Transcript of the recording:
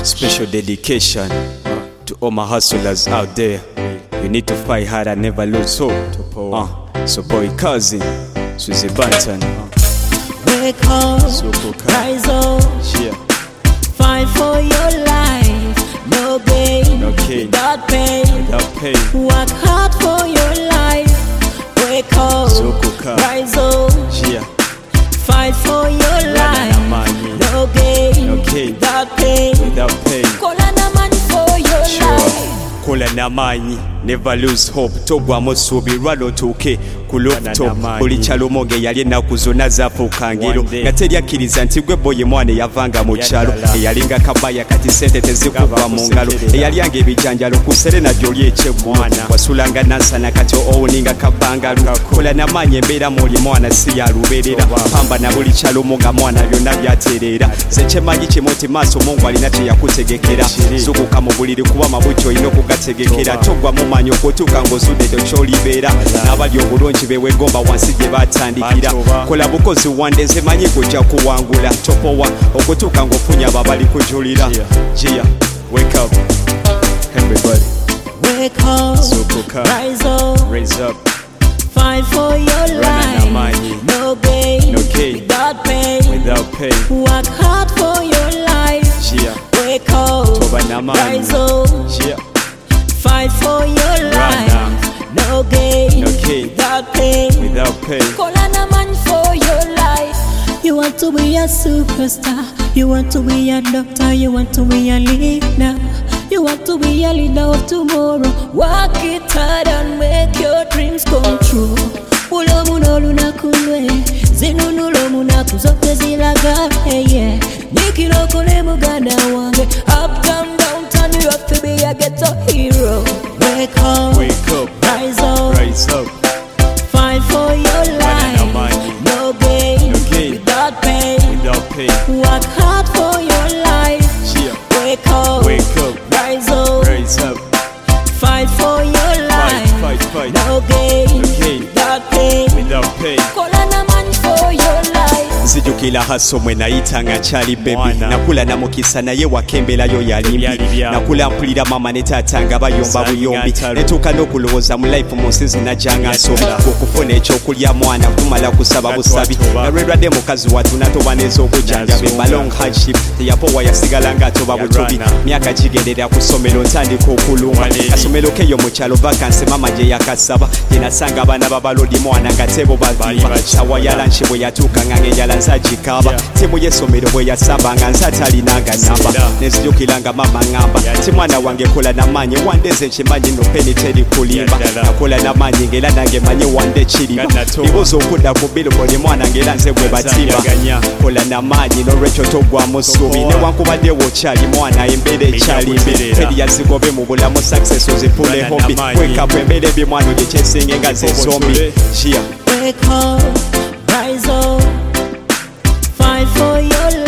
Special dedication to all my hustlers out there. You need to fight hard and never lose hope. So boy cousin, Susie Banton. Wake up, rise up, fight for your life. No gain, without pain. Work hard for your life. Wake up, rise up, fight for your life. No gain, without pain. Call on a man for your life. Kola namanyi, never lose hope. Togwa musubi rwalo tuke ku rooftop. Buli kyalomonge yali ennaku zonna zaafuuka ngero nga teri akkiriza nti gwe boye mwana eyavanga mu kyalo eyalinga kabaya kati sente tezikugwa mu ngalo eyalyanga ebijanjalo ku serena gy'oli ekyeggulo wasulanga nansana kati owuninga kabbangalu. Kola namanyi embeera muli mwana si ya lubeerera pamba na buli kyalomonga mwana byonna byatereera ze kyemanyi kimu nti maaso Mungu alina teyakutegekera zukuka mu buliri kuba mabuti olina okugategekera togwa mumanyi okutuuka ng'ozudde tokyolibeera n'abali obulungi bewegomba wansi gye batandikira kola bukozi wandeze manyi gojja kuwangula topowa okutuuka ng'ofunye abo abali kujulira Gia, wake up everybody, wake up, rise up, fight for your life. No gain, without pain. Work hard for your life. Wake up, rise up, fight for your life. No gain, without pain. Call on a man for your life. You want to be a superstar. You want to be a doctor. You want to be a leader. You want to be a leader of tomorrow. Work it hard and make your dreams come true. Ulo muno luna kulwe zinunulo munaku zote zilaga yeah. Nikiro kule muganda wange uptown downtown you have to be a ghetto hero. Wake up, rise up, fight for your life. No gain, without pain. Work hard for your life. Wake up, rise up, fight for your life. No gain, without pain. Call on a man for your life. Nzijukira haso mwe nayitanga kyali baby nakula namukisa naye wakemberayo yalimbi nakula mpulira mama ne taata nga bayomba buyombi netuuka n'okulowooza mu life mu nsi zinajjanga nsobi okufuna ekyokulya mwana tumala kusaba busabi nalwelwadde mukazi wattu natoba n'ez'okujjanjaba balong hardship teyapowa yasigala ng'atoba butobi myaka gigendera ku ssomero ntandika okulumba kasomero keyo mu kyalo vakansi mama gye yakasaba gye nasanga abaana babalodi mwana nga tebo baviba sawa ya lanshi bwe yatuuka nga ng'enjala nzagikaba timu y'essomero bwe yasamba nga nze atalinanga namba nenzijukiranga mama ngamba ti mwana wange kola namaanyi wandeze nkimanyi no peni teri kulimba nakola namaanyi ng'era nange manyi wande kiriba bibuuza okudda ku billboard mwana ng'era nze bwe batimba kola namaanyi n'olwekyo togwamu ssuubi newankubadde wokyali mwana embeera ekyalimbi teri yazigobe mu bulamu success ozipule hobi wekapu embeera ebi mwana gye kyesinge nga ze zombi Wake up, rise up, fight for your life.